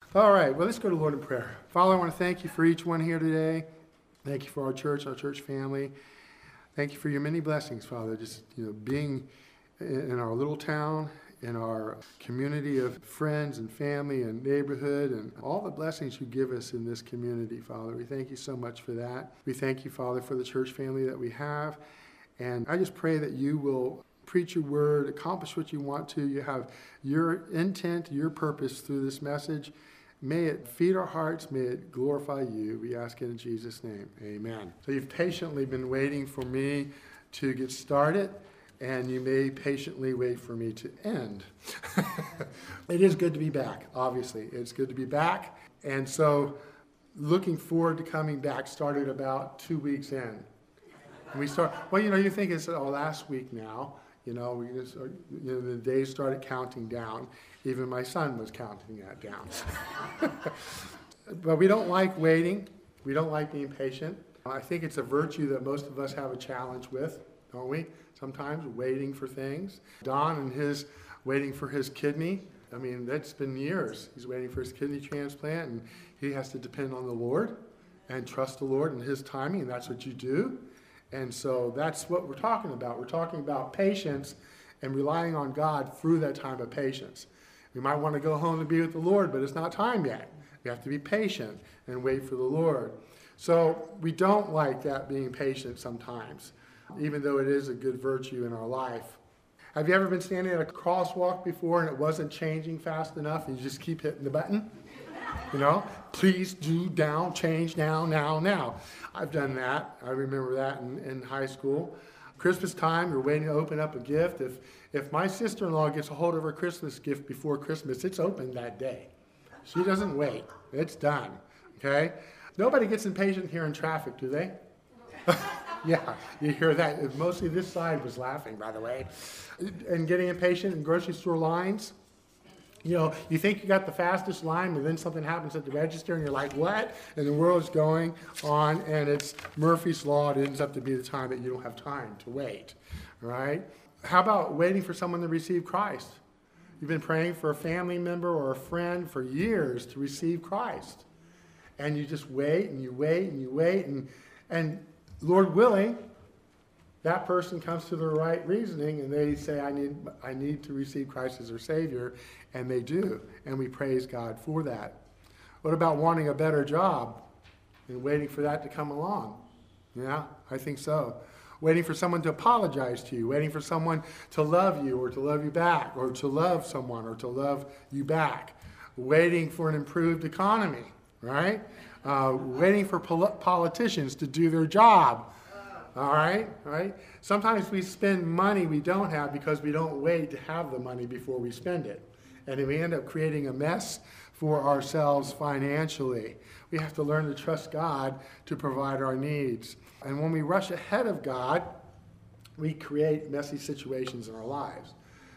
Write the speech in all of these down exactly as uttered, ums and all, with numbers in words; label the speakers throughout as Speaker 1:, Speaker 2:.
Speaker 1: All right, well, let's go to Lord in prayer. Father, I want to thank you for each one here today. Thank you for our church, our church family. Thank you for your many blessings, Father, just you know, being in our little town, in our community of friends and family and neighborhood, and all the blessings you give us in this community, Father. We thank you so much for that. We thank you, Father, for the church family that we have. And I just pray that you will preach your word, accomplish what you want to. You have your intent, your purpose through this message. May it feed our hearts. May it glorify you. We ask it in Jesus' name. Amen. So you've patiently been waiting for me to get started, and you may patiently wait for me to end. It is good to be back, obviously. It's good to be back. And so looking forward to coming back started about two weeks in. And we start, well, you know, you think it's oh, last week now. You know, we just, you know, the days started counting down. Even my son was counting that down. But we don't like waiting. We don't like being patient. I think it's a virtue that most of us have a challenge with, don't we? Sometimes waiting for things. Don and his waiting for his kidney. I mean, that's been years. He's waiting for his kidney transplant, and he has to depend on the Lord and trust the Lord and his timing, and that's what you do. And so that's what we're talking about. We're talking about patience and relying on God through that time of patience. We might want to go home and be with the Lord, but it's not time yet. We have to be patient and wait for the Lord. So we don't like that being patient sometimes, even though it is a good virtue in our life. Have you ever been standing at a crosswalk before and it wasn't changing fast enough and you just keep hitting the button? You know, please do down, change now, now, now. I've done that. I remember that in, in high school. Christmas time, you're waiting to open up a gift. If if my sister-in-law gets a hold of her Christmas gift before Christmas, it's open that day. She doesn't wait. It's done, okay? Nobody gets impatient here in traffic, do they? Yeah, you hear that. Mostly this side was laughing, by the way. And getting impatient in grocery store lines. You know, you think you got the fastest line, but then something happens at the register, and you're like, what? And the world's going on, and it's Murphy's Law. It ends up to be the time that you don't have time to wait, right? How about waiting for someone to receive Christ? You've been praying for a family member or a friend for years to receive Christ. And you just wait, and you wait, and you wait, and, and Lord willing, that person comes to the right reasoning, and they say, I need I need to receive Christ as their Savior, and they do, and we praise God for that. What about wanting a better job and waiting for that to come along? Yeah, I think so. Waiting for someone to apologize to you, waiting for someone to love you or to love you back, or to love someone or to love you back. Waiting for an improved economy, right? Uh, waiting for pol- politicians to do their job. All right, all right. Sometimes we spend money we don't have because we don't wait to have the money before we spend it. And we end up creating a mess for ourselves financially. We have to learn to trust God to provide our needs. And when we rush ahead of God, we create messy situations in our lives.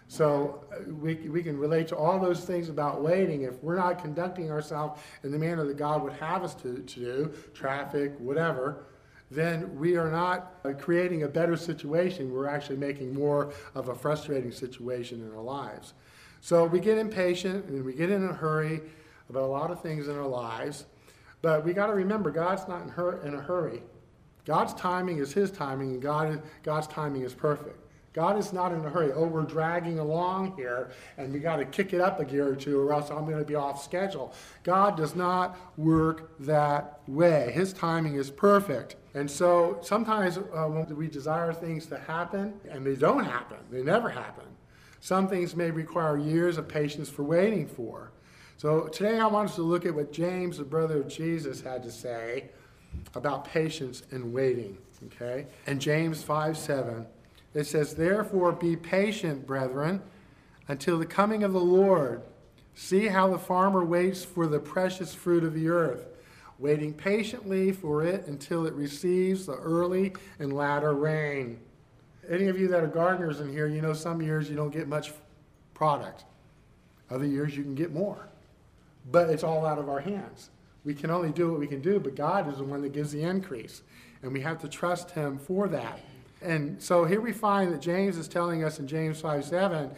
Speaker 1: So we, we can relate to all those things about waiting. If we're not conducting ourselves in the manner that God would have us to, to do, traffic, whatever, then we are not uh, creating a better situation. We're actually making more of a frustrating situation in our lives. So we get impatient and we get in a hurry about a lot of things in our lives. But we got to remember, God's not in, hur- in a hurry. God's timing is his timing, and God, God's timing is perfect. God is not in a hurry. Oh, we're dragging along here, and we got to kick it up a gear or two, or else I'm going to be off schedule. God does not work that way. His timing is perfect. And so sometimes uh, when we desire things to happen, and they don't happen, they never happen. Some things may require years of patience for waiting for. So today I want us to look at what James, the brother of Jesus, had to say about patience and waiting. Okay? In James five seven, it says, therefore be patient, brethren, until the coming of the Lord. See how the farmer waits for the precious fruit of the earth, waiting patiently for it until it receives the early and latter rain. Any of you that are gardeners in here, you know some years you don't get much product. Other years you can get more. But it's all out of our hands. We can only do what we can do, but God is the one that gives the increase. And we have to trust him for that. And so here we find that James is telling us in James five seven,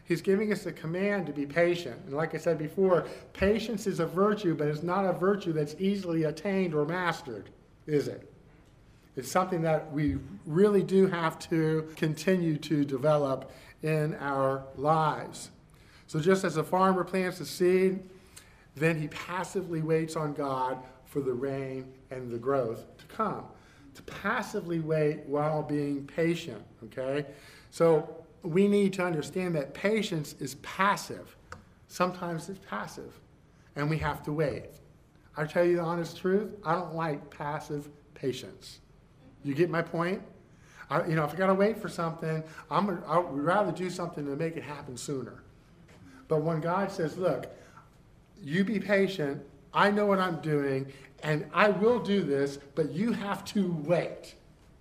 Speaker 1: He's giving us a command to be patient. And like I said before, patience is a virtue, but it's not a virtue that's easily attained or mastered, is it? It's something that we really do have to continue to develop in our lives. So just as a farmer plants a seed, then he passively waits on God for the rain and the growth to come. To passively wait while being patient, okay? So we need to understand that patience is passive. Sometimes it's passive, and we have to wait. I tell you the honest truth, I don't like passive patience. You get my point? I, you know, if I got to wait for something, I'm, I would rather do something to make it happen sooner. But when God says, look, you be patient, I know what I'm doing, and I will do this, but you have to wait.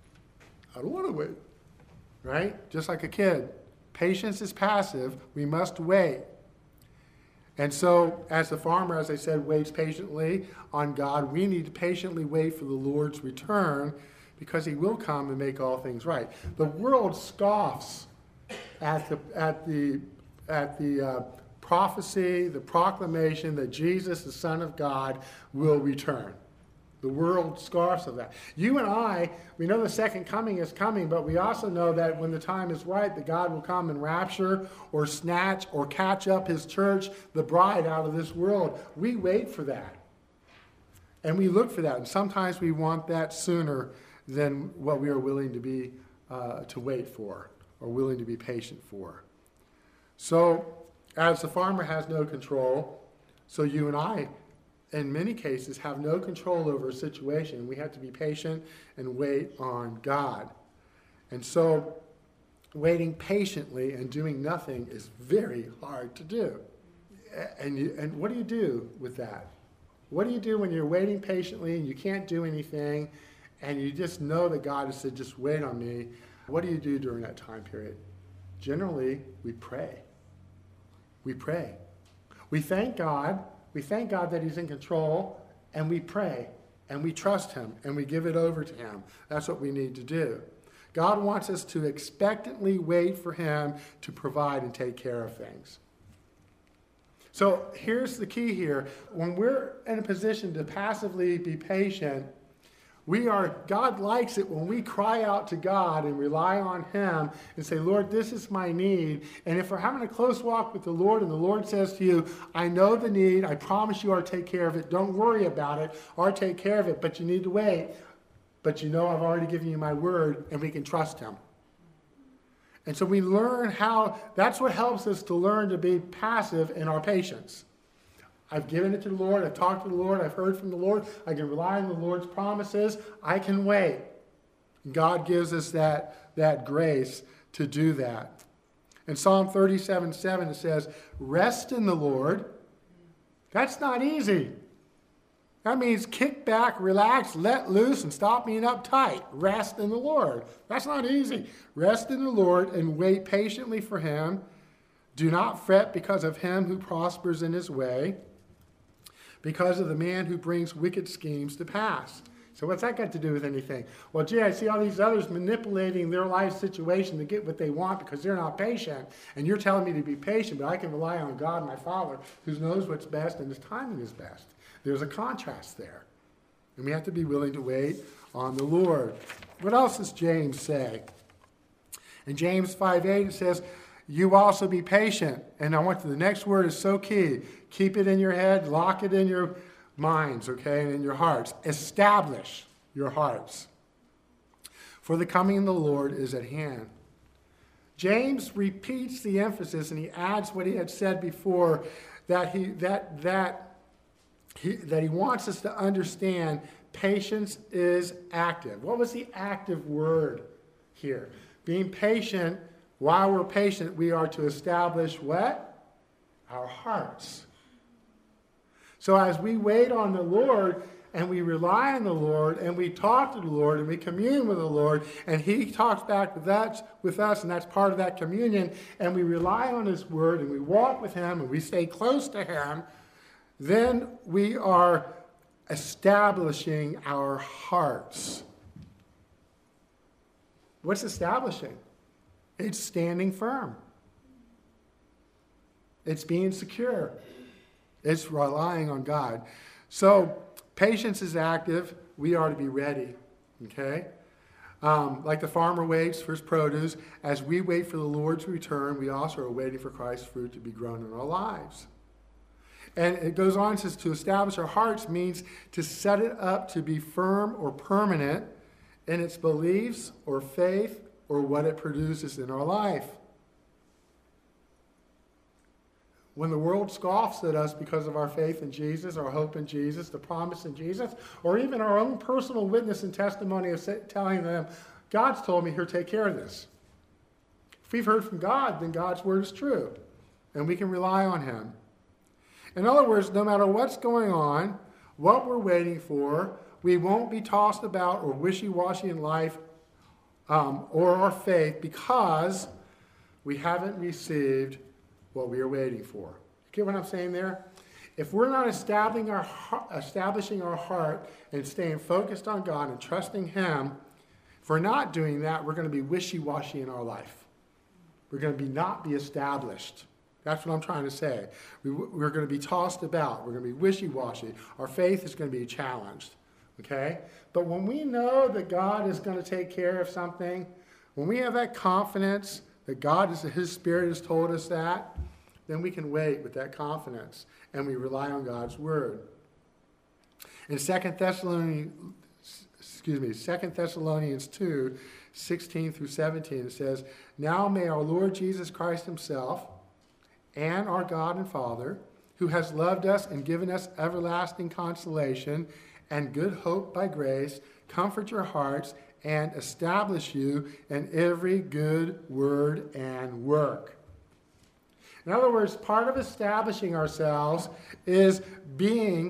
Speaker 1: I don't want to wait, right? Just like a kid. Patience is passive. We must wait. And so, as the farmer, as I said, waits patiently on God, we need to patiently wait for the Lord's return, because he will come and make all things right. The world scoffs at the, at the, at the uh, prophecy, the proclamation that Jesus, the Son of God, will return. The world scoffs of that. You and I, we know the second coming is coming, but we also know that when the time is right, that God will come and rapture or snatch or catch up his church, the bride, out of this world. We wait for that. And we look for that. And sometimes we want that sooner than what we are willing to be uh, to wait for or willing to be patient for. So, as the farmer has no control, so you and I, in many cases, have no control over a situation. We have to be patient and wait on God. And so, waiting patiently and doing nothing is very hard to do. And, you, and what do you do with that? What do you do when you're waiting patiently and you can't do anything, and you just know that God has said, just wait on me? What do you do during that time period? Generally, we pray. We pray. We thank God. We thank God that he's in control, and we pray, and we trust him, and we give it over to him. That's what we need to do. God wants us to expectantly wait for him to provide and take care of things. So here's the key here. When we're in a position to passively be patient, we are, God likes it when we cry out to God and rely on him and say, Lord, this is my need. And if we're having a close walk with the Lord and the Lord says to you, I know the need, I promise you I'll take care of it, don't worry about it, I'll take care of it, but you need to wait. But you know I've already given you my word, and we can trust him. And so we learn how, that's what helps us to learn to be passive in our patience. I've given it to the Lord. I've talked to the Lord. I've heard from the Lord. I can rely on the Lord's promises. I can wait. God gives us that, that grace to do that. In Psalm thirty-seven seven, it says, rest in the Lord. That's not easy. That means kick back, relax, let loose, and stop being uptight. Rest in the Lord. That's not easy. Rest in the Lord and wait patiently for him. Do not fret because of him who prospers in his way, because of the man who brings wicked schemes to pass. So what's that got to do with anything? Well, gee, I see all these others manipulating their life situation to get what they want because they're not patient. And you're telling me to be patient, but I can rely on God, my Father, who knows what's best and his timing is best. There's a contrast there. And we have to be willing to wait on the Lord. What else does James say? In James five eight, it says, you also be patient. And I want to, the next word is so key. Keep it in your head, lock it in your minds, okay, and in your hearts. Establish your hearts. For the coming of the Lord is at hand. James repeats the emphasis, and he adds what he had said before, that he that that he that he wants us to understand patience is active. What was the active word here? Being patient. While we're patient, we are to establish what? Our hearts. So as we wait on the Lord and we rely on the Lord and we talk to the Lord and we commune with the Lord and he talks back with us, with us and that's part of that communion, and we rely on his word and we walk with him and we stay close to him, then we are establishing our hearts. What's establishing? It's standing firm. It's being secure. It's relying on God. So patience is active. We are to be ready. Okay? Um, like the farmer waits for his produce, as we wait for the Lord's return, we also are waiting for Christ's fruit to be grown in our lives. And it goes on, says to establish our hearts means to set it up to be firm or permanent in its beliefs or faith or what it produces in our life. When the world scoffs at us because of our faith in Jesus, our hope in Jesus, the promise in Jesus, or even our own personal witness and testimony of telling them, God's told me here, take care of this. If we've heard from God, then God's word is true, and we can rely on him. In other words, no matter what's going on, what we're waiting for, we won't be tossed about or wishy-washy in life um, or our faith because we haven't received what we are waiting for. You get what I'm saying there? If we're not establishing our, establishing our heart and staying focused on God and trusting him, if we're not doing that, we're going to be wishy-washy in our life. We're going to be not be established. That's what I'm trying to say. We, we're going to be tossed about. We're going to be wishy-washy. Our faith is going to be challenged. Okay? But when we know that God is going to take care of something, when we have that confidence that God, is, his Spirit has told us that, then we can wait with that confidence, and we rely on God's word. In Second Thessalonians, excuse me, Second Thessalonians two, sixteen through seventeen, it says, now may our Lord Jesus Christ himself and our God and Father, who has loved us and given us everlasting consolation and good hope by grace, comfort your hearts and establish you in every good word and work. In other words, part of establishing ourselves is being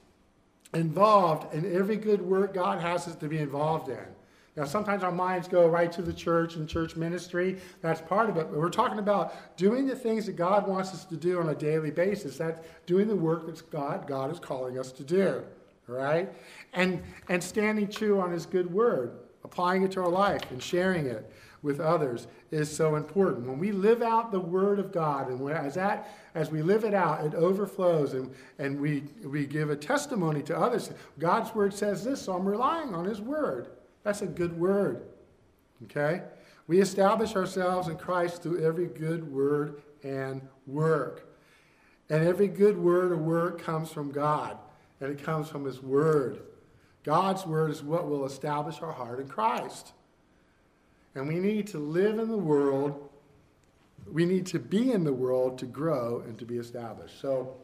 Speaker 1: involved in every good work God has us to be involved in. Now, sometimes our minds go right to the church and church ministry. That's part of it. But we're talking about doing the things that God wants us to do on a daily basis. That's doing the work that God, God is calling us to do. All right? And, and standing true on his good word, applying it to our life and sharing it with others is so important. When we live out the word of God, and as that, as we live it out, it overflows, and, and we, we give a testimony to others. God's word says this, so I'm relying on his word. That's a good word. Okay? We establish ourselves in Christ through every good word and work. And every good word or work comes from God, and it comes from his word. God's word is what will establish our heart in Christ. And we need to live in the world. We need to be in the world to grow and to be established. So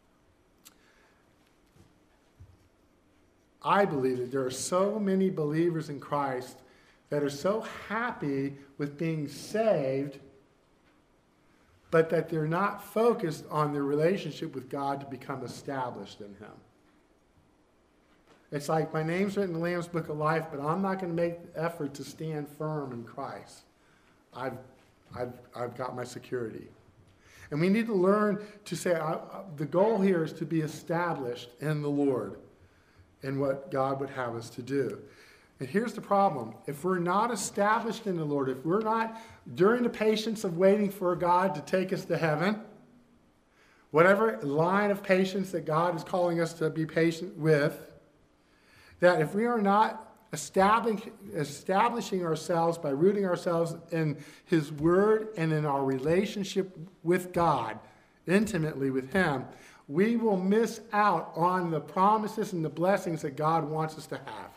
Speaker 1: I believe that there are so many believers in Christ that are so happy with being saved, but that they're not focused on their relationship with God to become established in him. It's like, my name's written in the Lamb's Book of Life, but I'm not going to make the effort to stand firm in Christ. I've, I've, I've got my security. And we need to learn to say, I, I, the goal here is to be established in the Lord and what God would have us to do. And here's the problem. If we're not established in the Lord, if we're not, during the patience of waiting for God to take us to heaven, whatever line of patience that God is calling us to be patient with, that if we are not establishing, establishing ourselves by rooting ourselves in his word and in our relationship with God, intimately with him, we will miss out on the promises and the blessings that God wants us to have.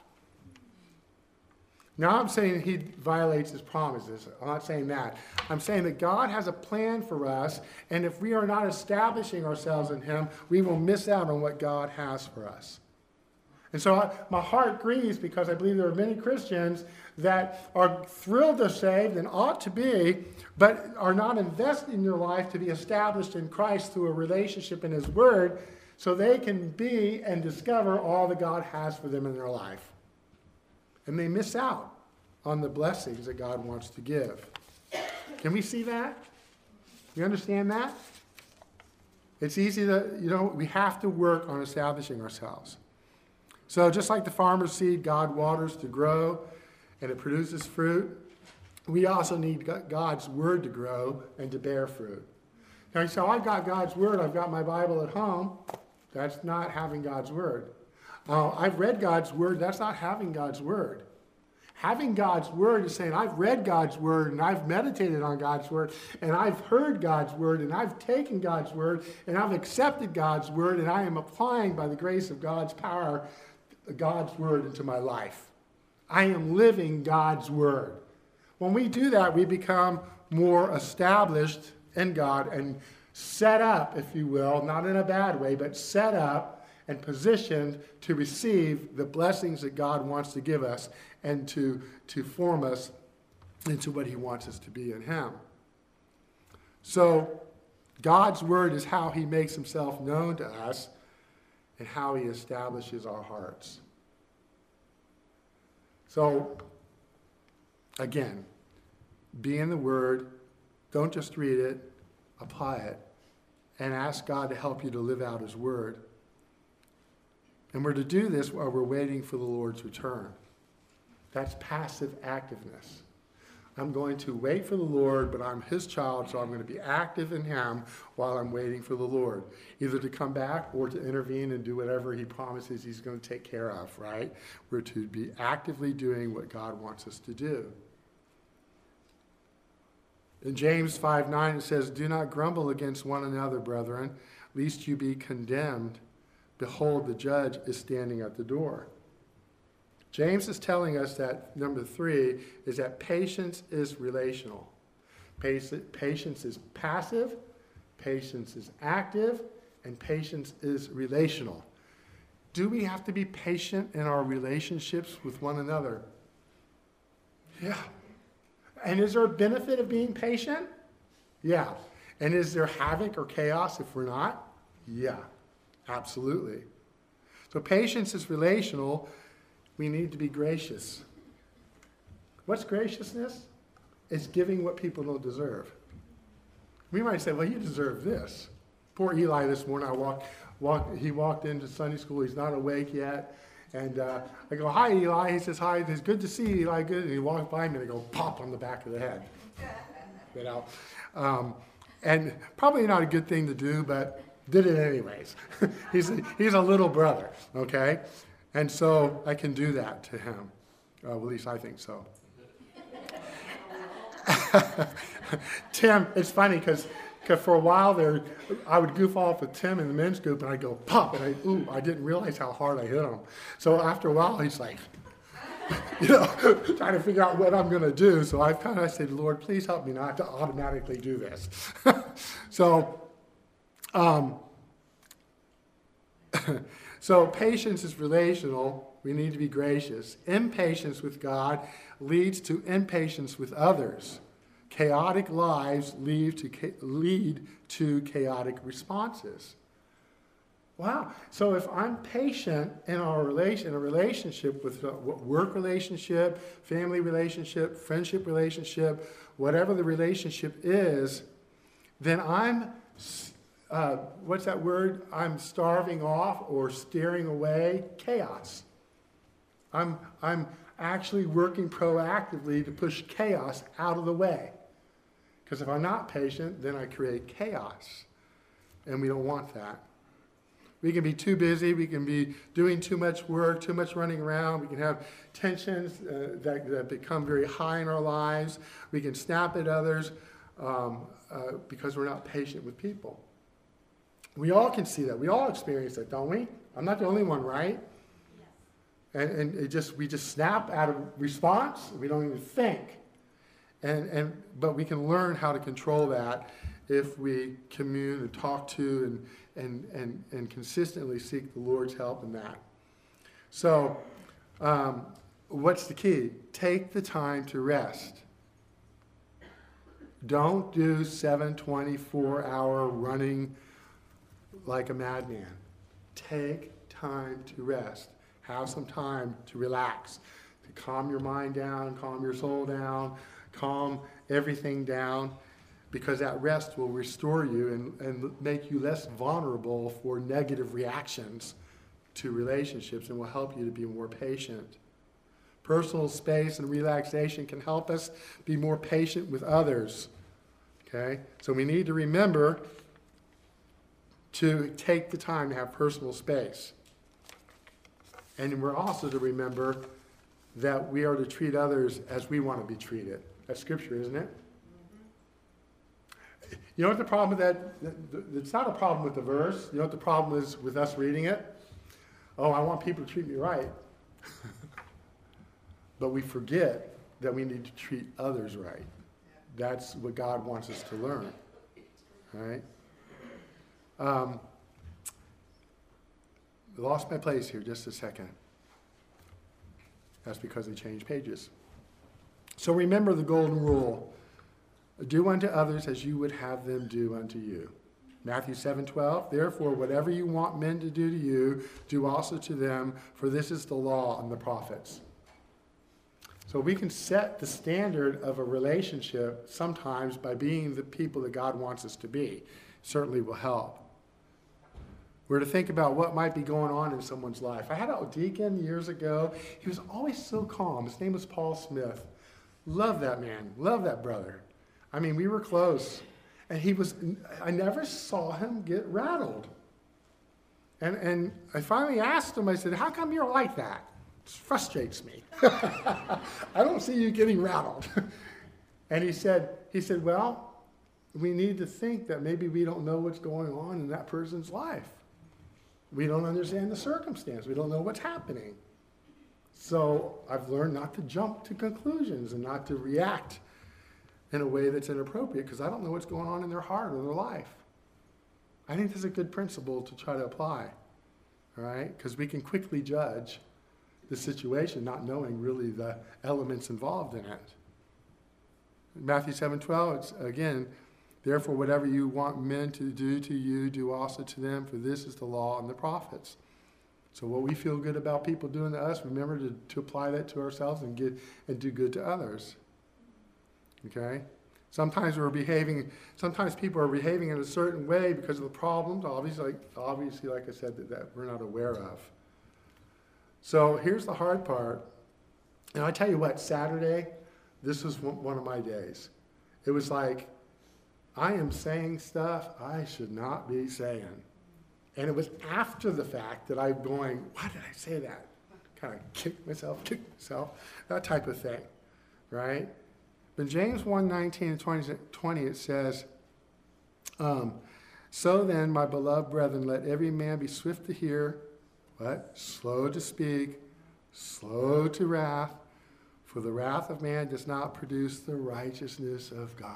Speaker 1: Now, I'm saying he violates his promises. I'm not saying that. I'm saying that God has a plan for us, and if we are not establishing ourselves in him, we will miss out on what God has for us. And so I, my heart grieves because I believe there are many Christians that are thrilled to saved and ought to be, but are not invested in their life to be established in Christ through a relationship in his word so they can be and discover all that God has for them in their life. And they miss out on the blessings that God wants to give. Can we see that? You understand that? It's easy to, you know, we have to work on establishing ourselves. So just like the farmer's seed, God waters to grow, and it produces fruit, we also need God's word to grow and to bear fruit. Now you say, oh, I've got God's Word, I've got my Bible at home. That's not having God's Word. Uh, I've read God's Word, that's not having God's Word. Having God's Word is saying, I've read God's Word, and I've meditated on God's Word, and I've heard God's Word, and I've taken God's Word, and I've accepted God's Word, and I am applying, by the grace of God's power, God's Word into my life. I am living God's Word. When we do that, we become more established in God and set up, if you will, not in a bad way, but set up and positioned to receive the blessings that God wants to give us and to, to form us into what he wants us to be in him. So God's Word is how he makes himself known to us and how he establishes our hearts. So, again, be in the Word. Don't just read it, apply it, and ask God to help you to live out his Word. And we're to do this while we're waiting for the Lord's return. That's passive activeness. I'm going to wait for the Lord, but I'm his child, so I'm going to be active in him while I'm waiting for the Lord, either to come back or to intervene and do whatever he promises he's going to take care of, right? We're to be actively doing what God wants us to do. In James five nine, it says, do not grumble against one another, brethren, lest you be condemned. Behold, the judge is standing at the door. James is telling us that, number three, is that patience is relational. Patience is passive, patience is active, and patience is relational. Do we have to be patient in our relationships with one another? Yeah. And is there a benefit of being patient? Yeah. And is there havoc or chaos if we're not? Yeah. Absolutely. So patience is relational. We need to be gracious. What's graciousness? It's giving what people don't deserve. We might say, well, you deserve this. Poor Eli this morning, I walked, walked, he walked into Sunday school. He's not awake yet. And uh, I go, hi, Eli. He says, hi. It's good to see you, Eli. Good. And he walked by me and I go, pop on the back of the head. You know? Um, and probably not a good thing to do, but did it anyways. he's, a, he's a little brother, okay? And so I can do that to him. Uh, at least I think so. Tim, it's funny because for a while there, I would goof off with Tim in the men's group, and I'd go, pop, and I, ooh, I didn't realize how hard I hit him. So after a while, he's like, you know, trying to figure out what I'm going to do. So I kind of said, Lord, please help me not to automatically do this. so, um, so patience is relational. We need to be gracious. Impatience with God leads to impatience with others. Chaotic lives lead to, lead to chaotic responses. Wow. So if I'm patient in our relation, in a relationship with a work relationship, family relationship, friendship relationship, whatever the relationship is, then I'm, uh, what's that word? I'm starving off or steering away chaos. I'm, I'm actually working proactively to push chaos out of the way. Because if I'm not patient, then I create chaos. And we don't want that. We can be too busy. We can be doing too much work, too much running around. We can have tensions uh, that, that become very high in our lives. We can snap at others um, uh, because we're not patient with people. We all can see that. We all experience that, don't we? I'm not the only one, right? Yes. And, and it just we just snap out of response. We don't even think. And, and but we can learn how to control that if we commune and talk to and, and, and, and consistently seek the Lord's help in that. So um, what's the key? Take the time to rest. Don't do seven twenty-four hour running like a madman. Take time to rest. Have some time to relax, to calm your mind down, calm your soul down, calm everything down, because that rest will restore you and, and make you less vulnerable for negative reactions to relationships and will help you to be more patient. Personal space and relaxation can help us be more patient with others. Okay? So we need to remember to take the time to have personal space. And we're also to remember that we are to treat others as we want to be treated. That's scripture, isn't it? You know what the problem with that? It's not a problem with the verse. You know what the problem is with us reading it? Oh, I want people to treat me right. But we forget that we need to treat others right. That's what God wants us to learn. All right? Um, lost my place here just a second. That's because they changed pages. So remember the golden rule. Do unto others as you would have them do unto you. Matthew seven twelve, therefore whatever you want men to do to you, do also to them, for this is the law and the prophets. So we can set the standard of a relationship sometimes by being the people that God wants us to be. Certainly will help. We're to think about what might be going on in someone's life. I had a deacon years ago. He was always so calm. His name was Paul Smith. Love that man. Love that brother. I mean, we were close. And he was, I never saw him get rattled. And, and I finally asked him, I said, how come you're like that? It frustrates me. I don't see you getting rattled. And he said, he said, well, we need to think that maybe we don't know what's going on in that person's life. We don't understand the circumstance. We don't know what's happening. So I've learned not to jump to conclusions and not to react in a way that's inappropriate because I don't know what's going on in their heart or their life. I think that's a good principle to try to apply, all right? Because we can quickly judge the situation not knowing really the elements involved in it. Matthew seven twelve, it's again, therefore whatever you want men to do to you, do also to them, for this is the law and the prophets. So what we feel good about people doing to us, remember to, to apply that to ourselves and get and do good to others. Okay? Sometimes we're behaving, sometimes people are behaving in a certain way because of the problems, obviously, like, obviously, like I said, that, that we're not aware of. So here's the hard part. And I tell you what, Saturday, this was one of my days. It was like, I am saying stuff I should not be saying. And it was after the fact that I'm going, why did I say that? Kind of kick myself, kick myself, that type of thing, right? But James one nineteen and twenty, it says, um, so then, my beloved brethren, let every man be swift to hear, what? Slow to speak, slow to wrath, for the wrath of man does not produce the righteousness of God.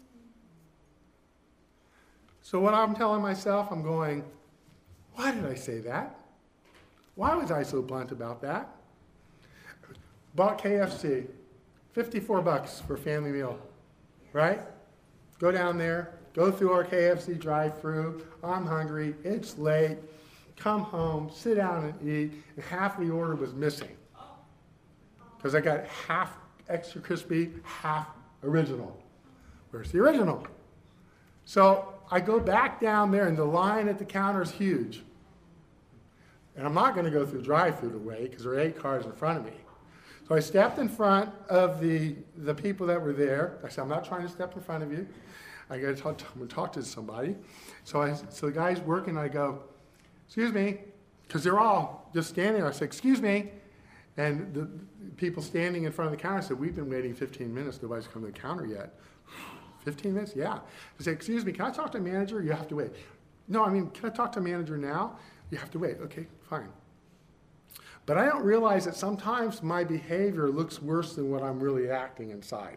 Speaker 1: So what I'm telling myself, I'm going, why did I say that? Why was I so blunt about that? Bought K F C, fifty-four bucks for a family meal, right? Go down there, go through our K F C drive-thru. I'm hungry, it's late. Come home, sit down and eat, and half the order was missing. Because I got half extra crispy, half original. Where's the original? So I go back down there, and the line at the counter is huge. And I'm not going to go through drive-thru to wait because there are eight cars in front of me. So I stepped in front of the, the people that were there. I said, I'm not trying to step in front of you. I got to talk, to, talk to somebody. So, I, so the guy's working, I go, excuse me, because they're all just standing there. I said, excuse me. And the people standing in front of the counter said, we've been waiting fifteen minutes. Nobody's come to the counter yet. fifteen minutes? Yeah. I said, excuse me, can I talk to a manager? You have to wait. No, I mean, can I talk to a manager now? You have to wait. Okay, fine. But I don't realize that sometimes my behavior looks worse than what I'm really acting inside.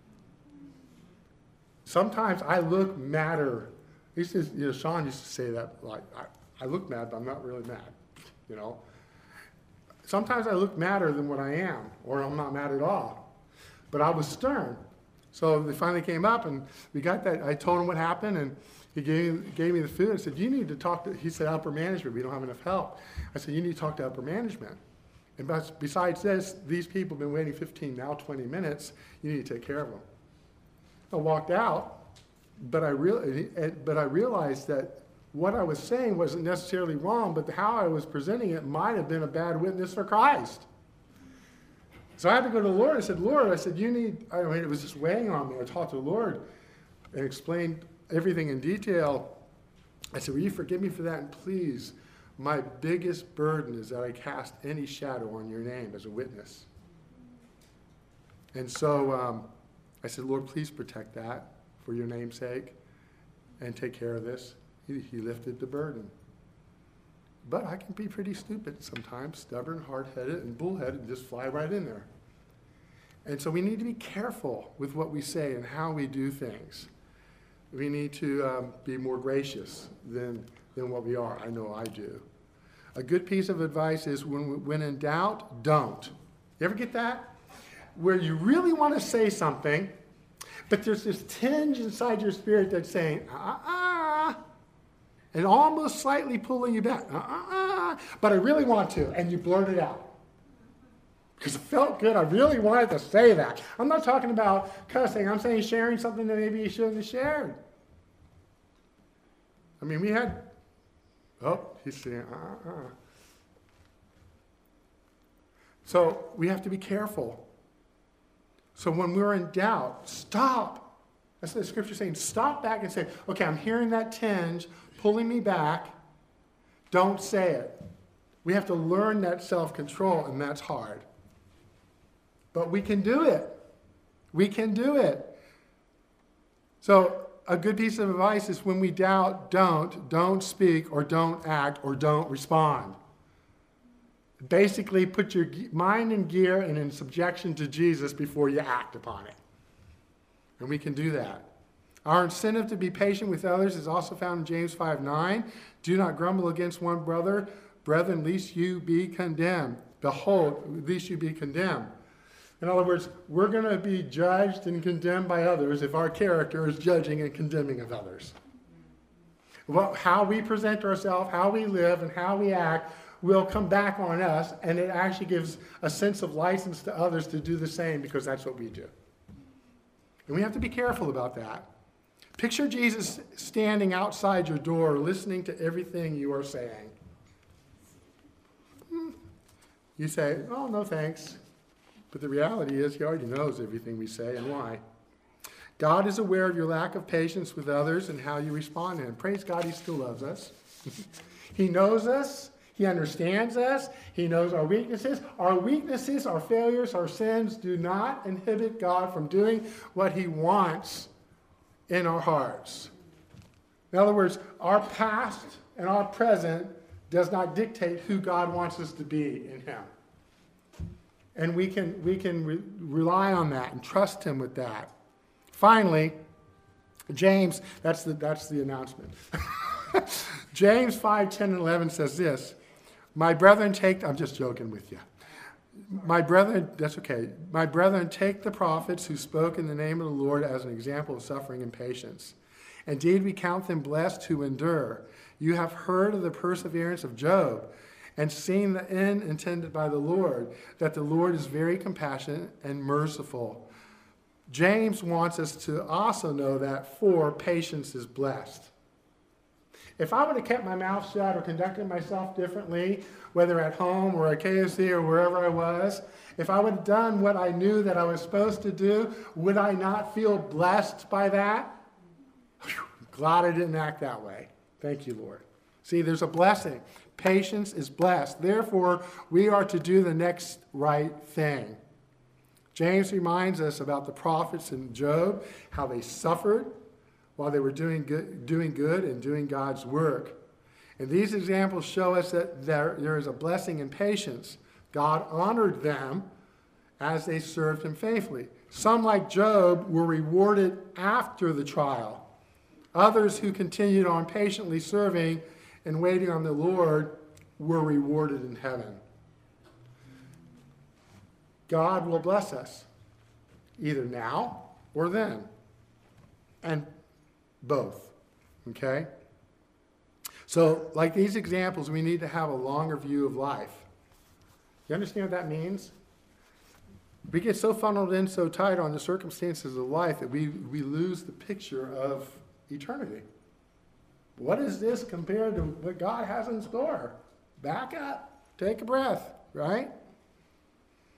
Speaker 1: Sometimes I look madder. He says, you know, Sean used to say that, like, I, I look mad, but I'm not really mad, you know. Sometimes I look madder than what I am, or I'm not mad at all. But I was stern. So they finally came up, and we got that. I told him what happened, and he gave, gave me the food. I said, you need to talk to, he said, upper management. We don't have enough help. I said, you need to talk to upper management. And besides this, these people have been waiting fifteen, now twenty minutes. You need to take care of them. I walked out, but I, real, but I realized that what I was saying wasn't necessarily wrong, but how I was presenting it might have been a bad witness for Christ. So I had to go to the Lord. I said, Lord, I said, you need, I mean, it was just weighing on me. I talked to the Lord and explained everything in detail. I said, will you forgive me for that? And please, my biggest burden is that I cast any shadow on your name as a witness. And so um, I said, Lord, please protect that for your name's sake and take care of this. He, he lifted the burden. But I can be pretty stupid sometimes, stubborn, hard-headed, and bullheaded, and just fly right in there. And so we need to be careful with what we say and how we do things. We need to um, be more gracious than, than what we are. I know I do. A good piece of advice is when, when in doubt, don't. You ever get that? Where you really want to say something, but there's this tinge inside your spirit that's saying, ah, uh-uh, and almost slightly pulling you back, uh-uh, but I really want to, and you blurt it out. Because it felt good. I really wanted to say that. I'm not talking about cussing. I'm saying sharing something that maybe you shouldn't have shared. I mean, we had, oh, he's saying, uh-uh. So we have to be careful. So when we're in doubt, stop. That's what the scripture is saying. Stop back and say, okay, I'm hearing that tinge pulling me back. Don't say it. We have to learn that self-control, and that's hard. But we can do it. We can do it. So a good piece of advice is when we doubt, don't, don't speak or don't act or don't respond. Basically, put your mind in gear and in subjection to Jesus before you act upon it. And we can do that. Our incentive to be patient with others is also found in James five nine. Do not grumble against one brother, brethren, lest you be condemned. Behold, lest you be condemned. In other words, we're going to be judged and condemned by others if our character is judging and condemning of others. Well, how we present ourselves, how we live, and how we act will come back on us, and it actually gives a sense of license to others to do the same because that's what we do. And we have to be careful about that. Picture Jesus standing outside your door listening to everything you are saying. You say, oh, no thanks. But the reality is he already knows everything we say and why. God is aware of your lack of patience with others and how you respond to him. Praise God, he still loves us. He knows us. He understands us. He knows our weaknesses. Our weaknesses, our failures, our sins do not inhibit God from doing what he wants in our hearts. In other words, our past and our present does not dictate who God wants us to be in him. And we can, we can re- rely on that and trust him with that. Finally, James, that's the, that's the announcement. James five, ten, and eleven says this. My brethren, take, I'm just joking with you. My brethren, that's okay. My brethren, take the prophets who spoke in the name of the Lord as an example of suffering and patience. Indeed, we count them blessed who endure. You have heard of the perseverance of Job and seen the end intended by the Lord, that the Lord is very compassionate and merciful. James wants us to also know that for patience is blessed. If I would have kept my mouth shut or conducted myself differently, whether at home or at K F C or wherever I was, if I would have done what I knew that I was supposed to do, would I not feel blessed by that? Whew, glad I didn't act that way. Thank you, Lord. See, there's a blessing. Patience is blessed. Therefore, we are to do the next right thing. James reminds us about the prophets in Job, how they suffered while they were doing good, doing good and doing God's work. And these examples show us that there, there is a blessing in patience. God honored them as they served him faithfully. Some, like Job, were rewarded after the trial. Others who continued on patiently serving and waiting on the Lord were rewarded in heaven. God will bless us, either now or then, and both, okay? So, like these examples, we need to have a longer view of life. You understand what that means? We get so funneled in so tight on the circumstances of life that we, we lose the picture of eternity. What is this compared to what God has in store? Back up. Take a breath, right?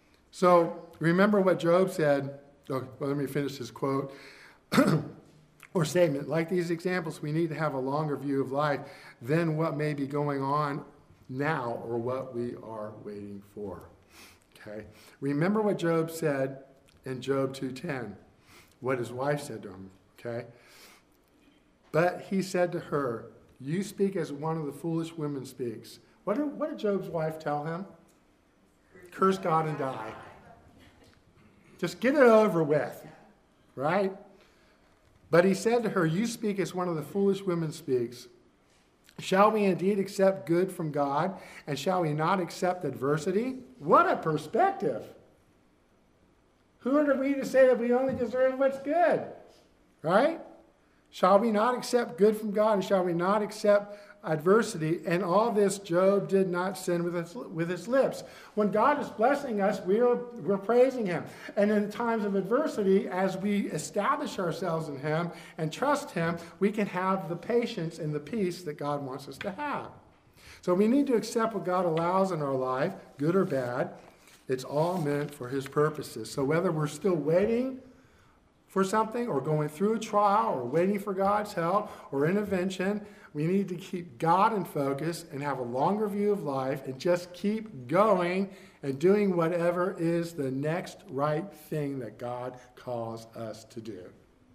Speaker 1: So remember what Job said. Oh, well, let me finish this quote. or statement. Like these examples, we need to have a longer view of life than what may be going on now or what we are waiting for. Okay? Remember what Job said in Job two ten, what his wife said to him. Okay? But he said to her, you speak as one of the foolish women speaks. What did, what did Job's wife tell him? Curse God and die. Just get it over with, right? But he said to her, you speak as one of the foolish women speaks. Shall we indeed accept good from God, and shall we not accept adversity? What a perspective. Who are we to say that we only deserve what's good, right? Shall we not accept good from God, and shall we not accept adversity? And all this Job did not sin with his, with his lips. When God is blessing us, we are, we're praising him. And in times of adversity, as we establish ourselves in him and trust him, we can have the patience and the peace that God wants us to have. So we need to accept what God allows in our life, good or bad. It's all meant for his purposes. So whether we're still waiting for something, or going through a trial, or waiting for God's help or intervention, we need to keep God in focus and have a longer view of life and just keep going and doing whatever is the next right thing that God calls us to do.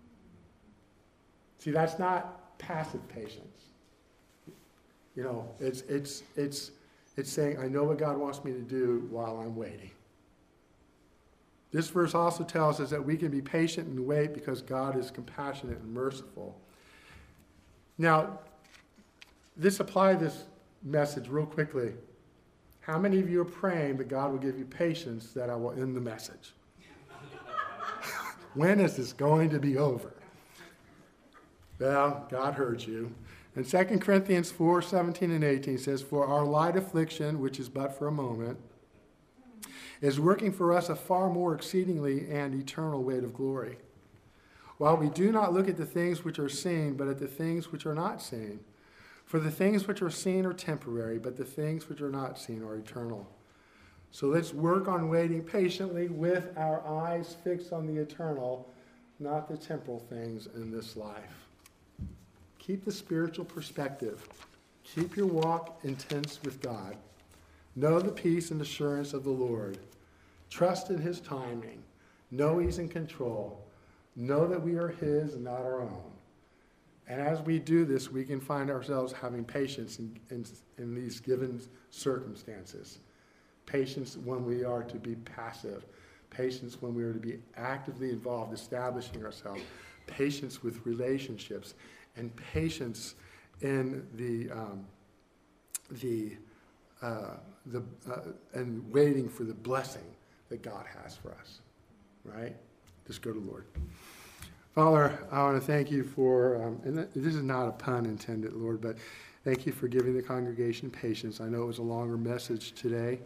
Speaker 1: See, that's not passive patience. You know, it's it's it's it's saying, I know what God wants me to do while I'm waiting. This verse also tells us that we can be patient and wait because God is compassionate and merciful. Now, this apply this message real quickly. How many of you are praying that God will give you patience that I will end the message? When is this going to be over? Well, God heard you. And Second Corinthians four, seventeen and eighteen says, for our light affliction, which is but for a moment, is working for us a far more exceedingly and eternal weight of glory. While we do not look at the things which are seen, but at the things which are not seen. For the things which are seen are temporary, but the things which are not seen are eternal. So let's work on waiting patiently with our eyes fixed on the eternal, not the temporal things in this life. Keep the spiritual perspective. Keep your walk intense with God. Know the peace and assurance of the Lord. Trust in his timing. Know he's in control. Know that we are his and not our own. And as we do this, we can find ourselves having patience in, in, in these given circumstances. Patience when we are to be passive. Patience when we are to be actively involved, establishing ourselves. Patience with relationships. And patience in the, um, the Uh, the, uh, and waiting for the blessing that God has for us, right? Just go to the Lord. Father, I want to thank you for, um, and this is not a pun intended, Lord, but thank you for giving the congregation patience. I know it was a longer message today,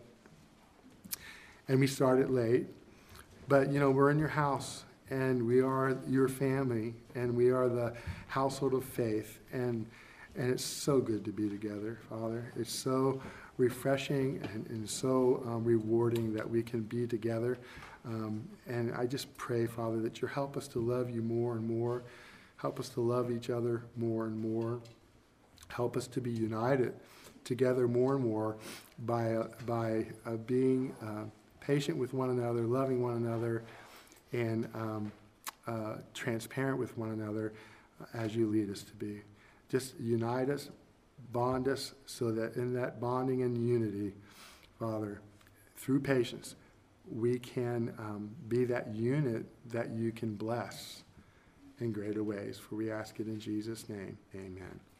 Speaker 1: and we started late, but, you know, we're in your house, and we are your family, and we are the household of faith, and and it's so good to be together, Father. It's so refreshing and, and so um, rewarding that we can be together. Um, and I just pray, Father, that you'll help us to love you more and more. Help us to love each other more and more. Help us to be united together more and more by, uh, by uh, being uh, patient with one another, loving one another, and um, uh, transparent with one another as you lead us to be. Just unite us, bond us, so that in that bonding and unity, Father, through patience, we can um, be that unit that you can bless in greater ways. For we ask it in Jesus' name, amen.